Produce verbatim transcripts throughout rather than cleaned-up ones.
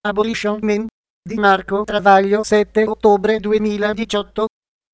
Abolition Men di Marco Travaglio sette ottobre duemiladiciotto.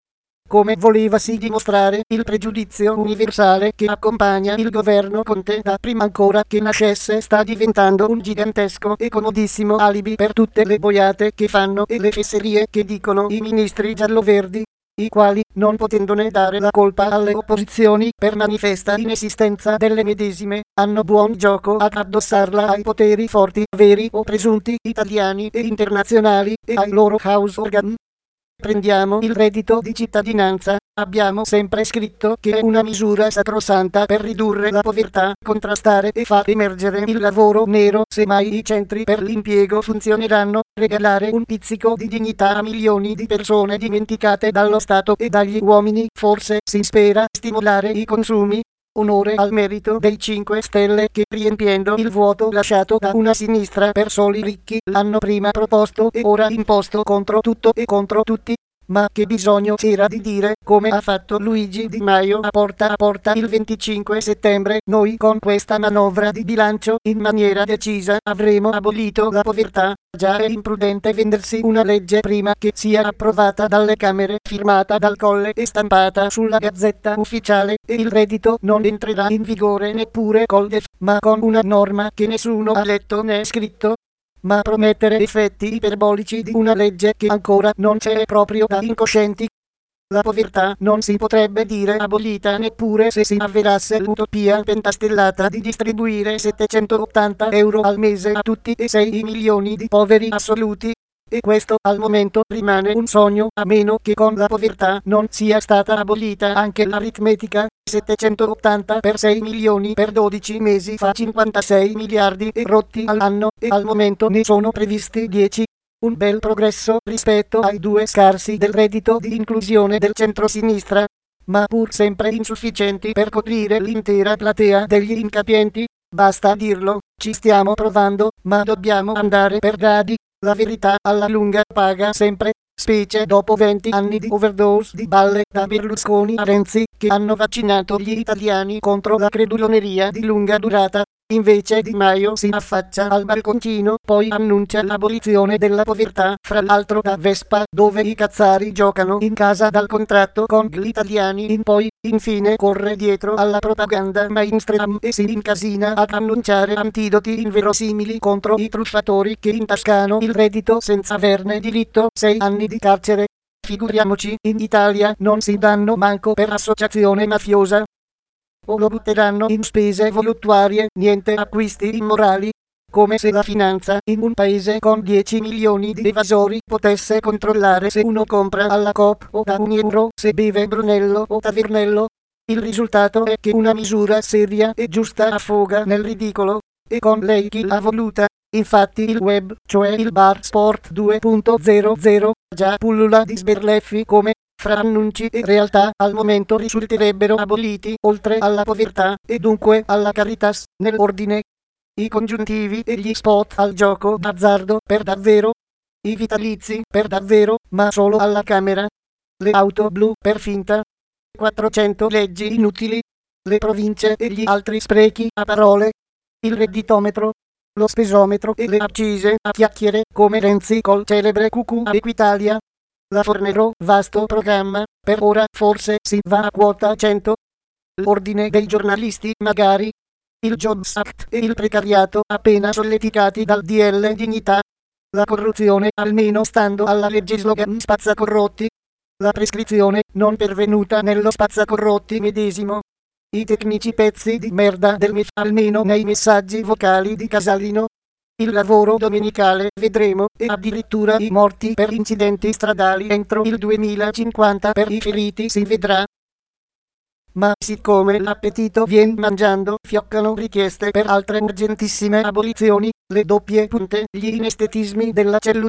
Come volevasi dimostrare il pregiudizio universale che accompagna il governo Conte da prima ancora che nascesse sta diventando un gigantesco e comodissimo alibi per tutte le boiate che fanno e le fesserie che dicono i ministri gialloverdi, i quali, non potendone dare la colpa alle opposizioni per manifesta inesistenza delle medesime, hanno buon gioco ad addossarla ai poteri forti, veri o presunti, italiani e internazionali, e ai loro house organ. Prendiamo il reddito di cittadinanza. Abbiamo sempre scritto che è una misura sacrosanta per ridurre la povertà, contrastare e far emergere il lavoro nero. Se mai i centri per l'impiego funzioneranno, regalare un pizzico di dignità a milioni di persone dimenticate dallo Stato e dagli uomini, forse si spera stimolare i consumi. Onore al merito dei cinque Stelle che, riempiendo il vuoto lasciato da una sinistra per soli ricchi, l'hanno prima proposto e ora imposto contro tutto e contro tutti. Ma che bisogno c'era di dire, come ha fatto Luigi Di Maio a Porta a Porta il venticinque settembre, noi con questa manovra di bilancio, in maniera decisa, avremo abolito la povertà. Già è imprudente vendersi una legge prima che sia approvata dalle Camere, firmata dal Colle e stampata sulla Gazzetta Ufficiale, e il reddito non entrerà in vigore neppure col D E F, ma con una norma che nessuno ha letto né scritto. Ma promettere effetti iperbolici di una legge che ancora non c'è proprio da incoscienti. La povertà non si potrebbe dire abolita neppure se si avverasse l'utopia pentastellata di distribuire settecentottanta euro al mese a tutti e sei milioni di poveri assoluti. E questo al momento rimane un sogno, a meno che con la povertà non sia stata abolita anche l'aritmetica. settecentottanta per sei milioni per dodici mesi fa cinquantasei miliardi e rotti all'anno, e al momento ne sono previsti dieci. Un bel progresso rispetto ai due scarsi del reddito di inclusione del centrosinistra, ma pur sempre insufficienti per coprire l'intera platea degli incapienti. Basta dirlo, ci stiamo provando, ma dobbiamo andare per gradi. La verità alla lunga paga sempre, specie dopo venti anni di overdose di balle da Berlusconi a Renzi, che hanno vaccinato gli italiani contro la creduloneria di lunga durata. Invece Di Maio si affaccia al balconcino, poi annuncia l'abolizione della povertà, fra l'altro da Vespa, dove i cazzari giocano in casa dal contratto con gli italiani in poi. Infine corre dietro alla propaganda mainstream e si incasina ad annunciare antidoti inverosimili contro i truffatori che intascano il reddito senza averne diritto, sei anni di carcere. Figuriamoci, in Italia non si danno manco per associazione mafiosa. O lo butteranno in spese voluttuarie, niente acquisti immorali. Come se la finanza in un paese con dieci milioni di evasori potesse controllare se uno compra alla Coop o da un euro, se beve Brunello o Tavernello. Il risultato è che una misura seria e giusta affoga nel ridicolo, e con lei chi l'ha voluta. Infatti il web, cioè il bar sport due punto zero zero, già pullula di sberleffi come, fra annunci e realtà, al momento risulterebbero aboliti, oltre alla povertà, e dunque alla caritas, nell'ordine. I congiuntivi e gli spot al gioco d'azzardo per davvero. I vitalizi per davvero, ma solo alla Camera. Le auto blu per finta. quattrocento leggi inutili. Le province e gli altri sprechi a parole. Il redditometro. Lo spesometro e le accise a chiacchiere, come Renzi col celebre cucù a Equitalia. La Fornero, vasto programma, per ora forse si va a quota cento. L'ordine dei giornalisti magari. Il Jobs Act e il precariato appena solleticati dal D L Dignità. La corruzione almeno stando alla legge slogan spazzacorrotti. La prescrizione non pervenuta nello spazzacorrotti medesimo. I tecnici pezzi di merda del M I F almeno nei messaggi vocali di Casalino. Il lavoro domenicale vedremo, e addirittura i morti per incidenti stradali entro il duemilacinquanta per i feriti si vedrà. Ma siccome l'appetito vien mangiando, fioccano richieste per altre urgentissime abolizioni, le doppie punte, gli inestetismi della cellulite,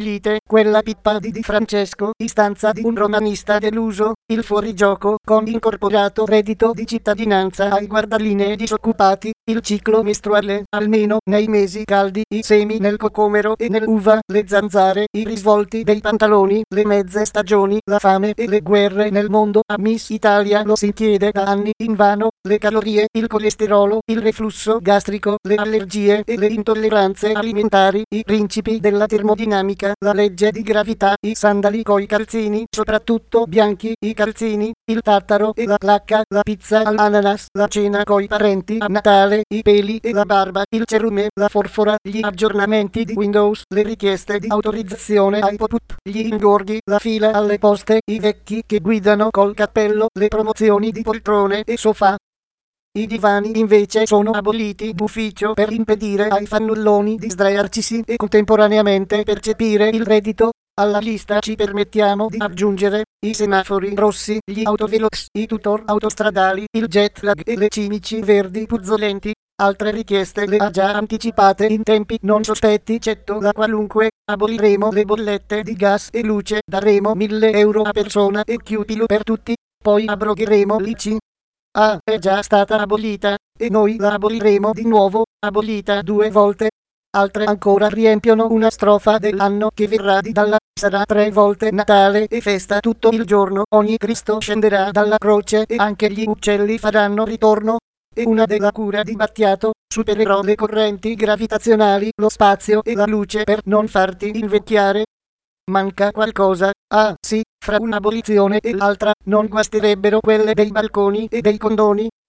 quella pippa di Di Francesco, istanza di un romanista deluso, il fuorigioco con incorporato reddito di cittadinanza ai guardalinee disoccupati, il ciclo mestruale, almeno nei mesi caldi, i semi nel cocomero e nell'uva, le zanzare, i risvolti dei pantaloni, le mezze stagioni, la fame e le guerre nel mondo. A Miss Italia lo si chiede da anni invano, le calorie, il colesterolo, il reflusso gastrico, le allergie e le intolleranze alimentari, i principi della termodinamica, la legge di gravità, i sandali coi calzini, soprattutto bianchi, i calzini, il tartaro e la placca, la pizza all'ananas, la cena coi parenti a Natale, i peli e la barba, il cerume, la forfora, gli aggiornamenti di Windows, le richieste di autorizzazione ai pop-up, gli ingorghi, la fila alle poste, i vecchi che guidano col cappello, le promozioni di poltrone e sofà. I divani invece sono aboliti d'ufficio per impedire ai fannulloni di sdraiarcisi e contemporaneamente percepire il reddito. Alla lista ci permettiamo di aggiungere i semafori rossi, gli autovelox, i tutor autostradali, il jet lag e le cimici verdi puzzolenti. Altre richieste le ha già anticipate in tempi non sospetti. Cetto la qualunque, aboliremo le bollette di gas e luce, daremo mille euro a persona e chiupilo per tutti, poi abrogheremo l'I C. Ah, è già stata abolita, e noi la aboliremo di nuovo, abolita due volte. Altre ancora riempiono una strofa dell'anno che verrà di Dalla, sarà tre volte Natale e festa tutto il giorno, ogni Cristo scenderà dalla croce e anche gli uccelli faranno ritorno. E una della cura di Battiato, supererò le correnti gravitazionali, lo spazio e la luce per non farti invecchiare. Manca qualcosa, ah sì, fra un'abolizione e l'altra, non guasterebbero quelle dei balconi e dei condoni.